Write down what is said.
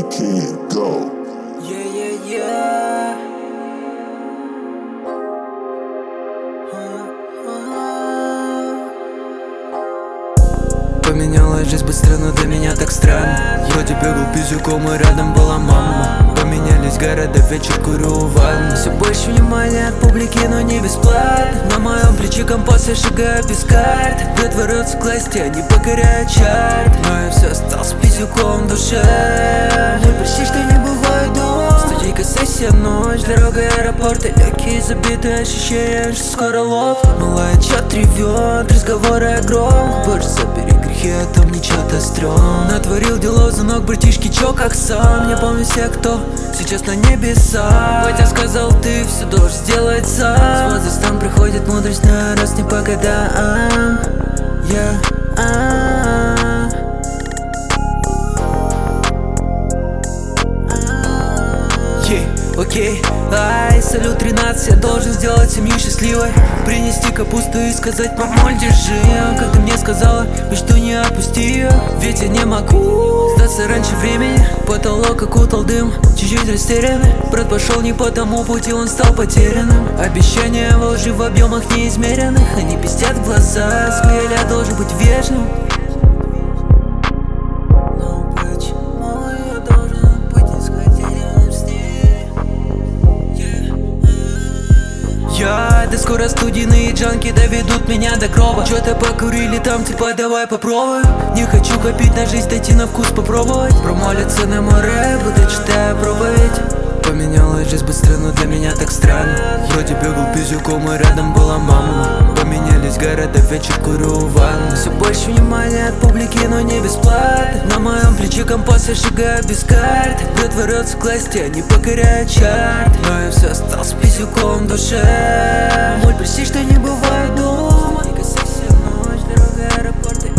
can't go. Yeah. Поменялась жизнь быстро, но для меня так странно. Вроде бегал пиздюком, и рядом была мама. Поменялись города, вечер курю у ванны. Все больше внимания от публики, но не бесплатно. На моем плече компас, я шагаю без карт. Дед воротся к власти, они покоряют чарт. Но я все остался пиздюком в душе. Мой почти что не бывает дома. Студийка, сессия, ночь, дорога, аэропорт. И легкие забитые ощущения, что скоро лоб. Малая чат ревет, разговоры огромны. Боже, забери грехи, а там ничего-то стрём. Натворил дело за ног, братишки, чё как сам. Не помню всех, кто сейчас на небесах. Батя сказал, ты все должен сделать сам. С возрастом приходит мудрость, на раз не по годам. Окей, салют 13, я должен сделать семью счастливой. Принести капусту и сказать, мамуль, держи. Как ты мне сказала, мечту не отпусти ее. Ведь я не могу сдаться раньше времени. Потолок окутал дым, чуть-чуть растерянный. Брат пошел не по тому пути, он стал потерянным. Обещания во лжи в объемах неизмеренных. Они пестят в глаза, сквель, я должен быть вежливым. Да скоро студийные джанки доведут меня до гроба. Чё-то покурили там, типа давай попробуем. Не хочу копить на жизнь, дойти на вкус попробовать. Промолиться на море, будто читая проповедь. Поменялась жизнь быстро, но для меня так странно. Вроде бегал пиздюком, и рядом была мама. Поменялись города, вечер курю у ванны. Все больше внимания от публики, но не бесплатно. На моем плече компас, я шагаю без карт. Брат воротся к власти, они покоряют чарт. Но я все остался пиздюком в душе. Мой почти что не бывает дома. Ночь, дорога, аэропорт.